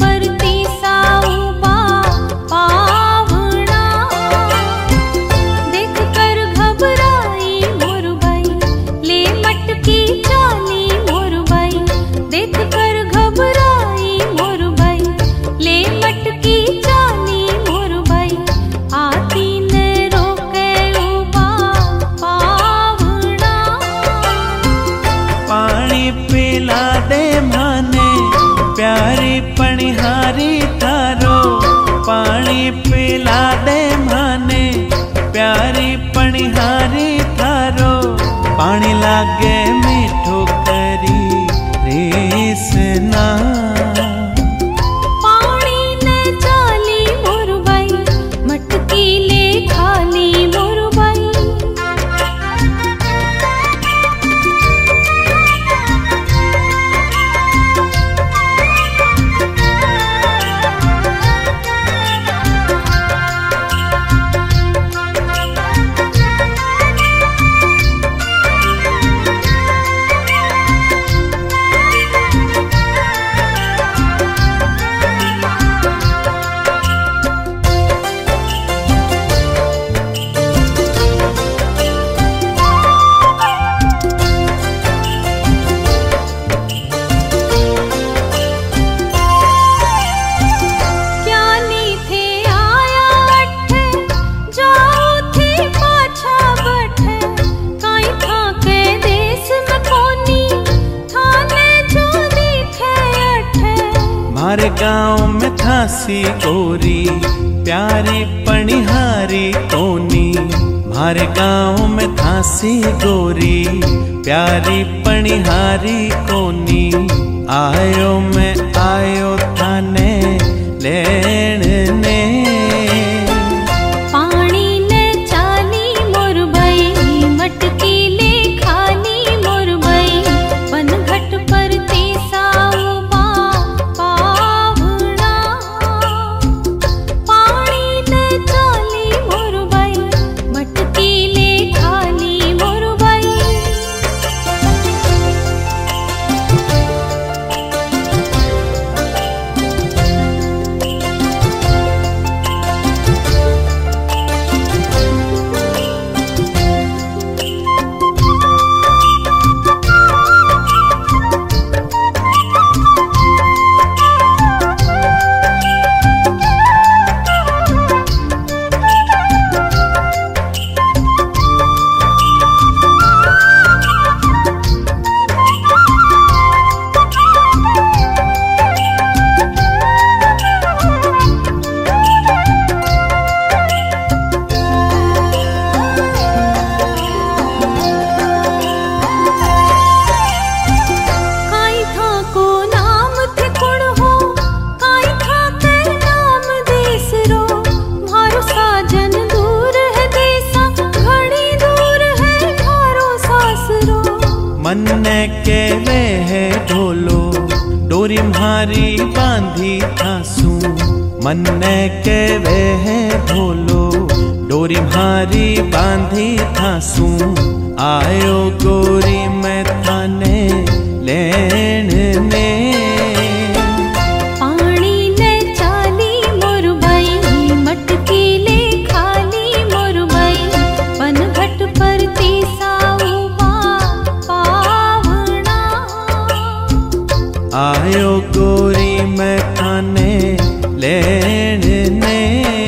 परती साऊबा पावना। देख कर घबराई मोर भाई ले मटकी चाली मोर भाई। देख कर घबराई मोर भाई ले मटकी चाली मोर भाई। आती ने रोके उबा पावना। पानी पिला दे माने प्यारी पनिहारी थारो। पानी पिला दे माने प्यारी पनिहारी थारो। पानी लागे मीठो करी रेसना। पानी ने चाली मोर भाई मटकी ले खाली मोर भाई। हमारे गाँव में थासी गोरी प्यारी पनिहारी कोनी। हमारे गाँव में थासी गोरी प्यारी पनिहारी कोनी। आयो मैं आयो थाने लेन ने। पानी ने चाली मोर भाई मटकी ले खाली मोर भाई। पनघट परती साऊबा पावना। पानी ने चाली मोर भाई मटकी ले खाली मोर भाई। मन्ने के वे है ढोलो डोरी म्हारी बांधी थासू। मन्ने के वे है ढोलो डोरी म्हारी बांधी थासू। आयो गोरी मैं थाने लेन ने। पानी ने चाली मोर भाई मटकी ले खाली मोर भाई। पनघट परती साऊबा पावना। आयो गोरी मैं थाने लेन ने।